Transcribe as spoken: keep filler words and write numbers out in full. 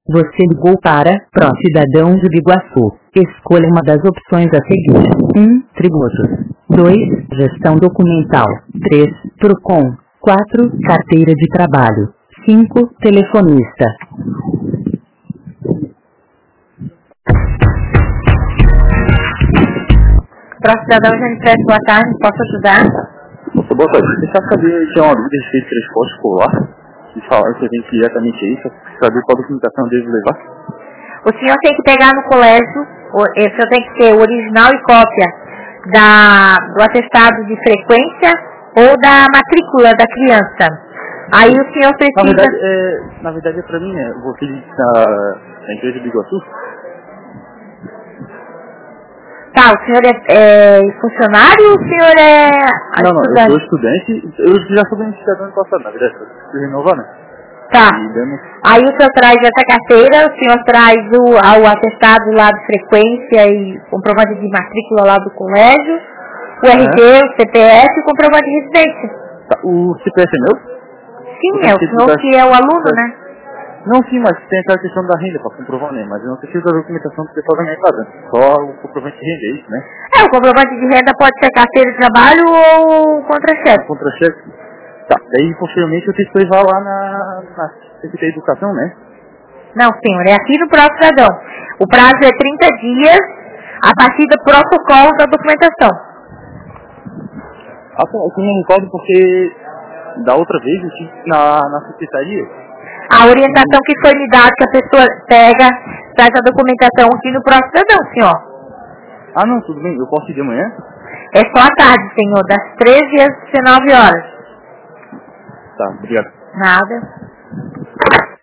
Você ligou para Pró Cidadão de Biguaçu. Escolha uma das opções a seguir. um. Tributos. dois. Gestão documental. três. Procon. quatro. Carteira de trabalho. cinco. Telefonista. Pró Cidadão de Aniversário, boa tarde, posso ajudar? Boa tarde, você já sabia que é uma dúvida a respeito de transporte escolar? E falaram que eu tenho que ir diretamente aí, só saber qual documentação eu devo levar? O senhor tem que pegar no colégio, o o senhor tem que ter o original e cópia da, do atestado de frequência ou da matrícula da criança. Aí o senhor precisa... Na verdade, é, na verdade é pra mim, né? Você da, da empresa de Iguaçu? Tá, o senhor é, é funcionário ou o senhor é Não, não, eu estudante? sou estudante, eu já sou beneficiado ano passado, na verdade, eu preciso renovar, né? Tá. E dando... Aí o senhor traz essa carteira, o senhor traz o, o atestado lá de frequência e comprovante de matrícula lá do colégio, o R G, Uhum. o C P F e o comprovante de residência. Tá, o C P F é meu? Sim, Eu é o preciso senhor da- que é o aluno, né? Não, sim, mas tem aquela questão da renda pra comprovar, né? Mas eu não preciso da documentação do pessoal da minha casa, só o comprovante de renda, é isso, né? É, o comprovante de renda pode ser carteira de trabalho ou O contra-cheque. contra-cheque. Tá, daí posteriormente eu tenho que levar lá na, na Secretaria de Educação, né? Não, senhor, é aqui no Pró Cidadão. O prazo é trinta dias a partir do protocolo da documentação. Ah, tá, eu me recordo porque da outra vez eu tive na, na secretaria. A orientação que foi me dada, que a pessoa pega, traz a documentação aqui no Pró Cidadão, senhor. Ah, não, tudo bem, eu posso ir de manhã? É só à tarde, senhor, das treze às dezenove horas. Tá, obrigado. Nada.